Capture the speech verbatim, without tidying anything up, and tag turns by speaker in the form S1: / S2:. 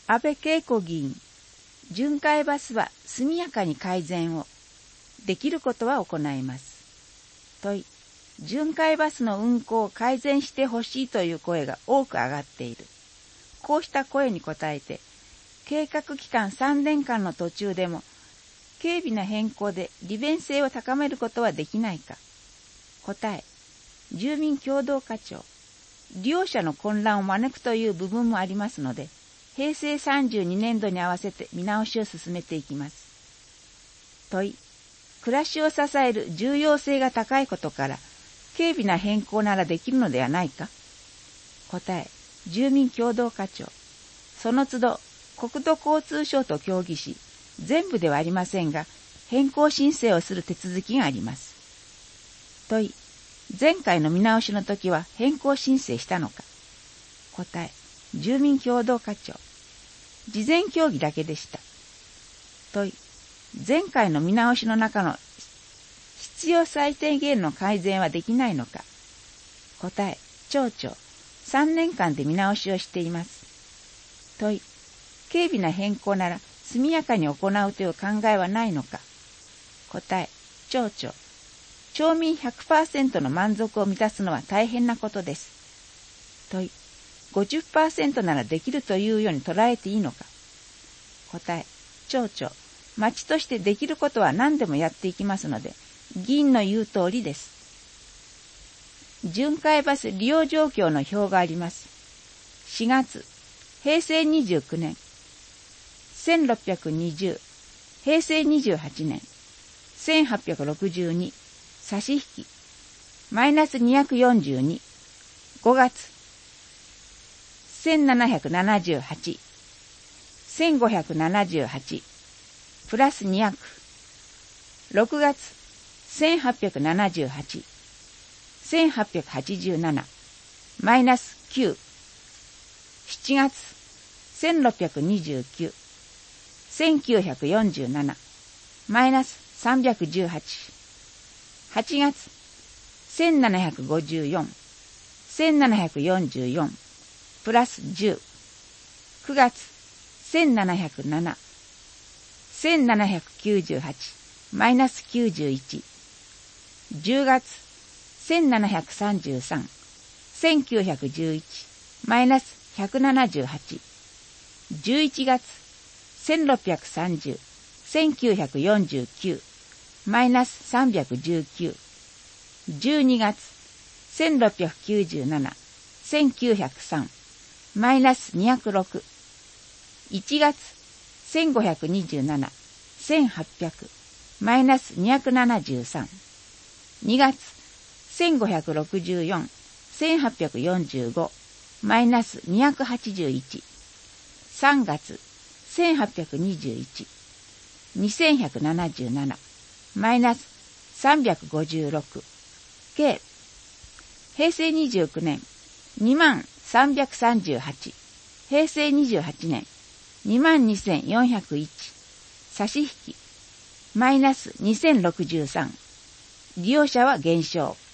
S1: 安倍恵子議員、巡回バスは速やかに改善を、できることは行います。問い、巡回バスの運行を改善してほしいという声が多く上がっている。こうした声に応えて、計画期間さんねんかんの途中でも、軽微な変更で利便性を高めることはできないか。答え、住民共同課長、利用者の混乱を招くという部分もありますので、へいせいさんじゅうにねんどに合わせて見直しを進めていきます。問い、暮らしを支える重要性が高いことから、軽微な変更ならできるのではないか。答え、住民共同課長、その都度国土交通省と協議し、全部ではありませんが、変更申請をする手続きがあります。問い、前回の見直しの時は変更申請したのか。答え、住民共同課長、事前協議だけでした。問い、前回の見直しの中の必要最低限の改善はできないのか。答え、町長、さんねんかんで見直しをしています。問い、軽微な変更なら速やかに行うという考えはないのか。答え、町長、町民 ひゃくパーセント の満足を満たすのは大変なことです。問い、ごじゅっパーセント ならできるというように捉えていいのか。答え、町長、町としてできることは何でもやっていきますので、議員の言う通りです。巡回バス利用状況の表があります。しがつ、へいせいにじゅうきゅうねん、せんろっぴゃくにじゅう、へいせいにじゅうはちねん、せんはっぴゃくろくじゅうに、差し引き、マイナスにひゃくよんじゅうに、ごがつ、せんななひゃくななじゅうはち、せんごひゃくななじゅうはち、プラスにひゃく、ろくがつ、せんはっぴゃくななじゅうはち、せんはっぴゃくはちじゅうなな、マイナスきゅう、しちがつ、せんろっぴゃくにじゅうきゅう、せんきゅうひゃくよんじゅうなな、マイナスさんびゃくじゅうはち、はちがつ、せんななひゃくごじゅうよん、せんななひゃくよんじゅうよん、プラスじゅう、くがつ、せんななひゃくなな、せんななひゃくきゅうじゅうはち、マイナスきゅうじゅういち、じゅうがつ、せんななひゃくさんじゅうさん、せんきゅうひゃくじゅういち、マイナスひゃくななじゅうはち、じゅういちがつ、せんろっぴゃくさんじゅう、せんきゅうひゃくよんじゅうきゅう、マイナスさんびゃくじゅうきゅう、じゅうにがつ、せんろっぴゃくきゅうじゅうなな、せんきゅうひゃくさん、マイナスにひゃくろく、いちがつ、せんごひゃくにじゅうなな、せんはっぴゃく、マイナスにひゃくななじゅうさん、にがつ、せんごひゃくろくじゅうよん、せんはっぴゃくよんじゅうご、マイナスにひゃくはちじゅういち、さんがつ、せんはっぴゃくにじゅういち、にせんひゃくななじゅうなな、マイナスさんびゃくごじゅうろく、計、へいせいにじゅうきゅうねん、にまんさんびゃくさんじゅうはち、へいせいにじゅうはちねん、にまんにせんよんひゃくいち、差し引き、マイナスにせんろくじゅうさん、利用者は減少。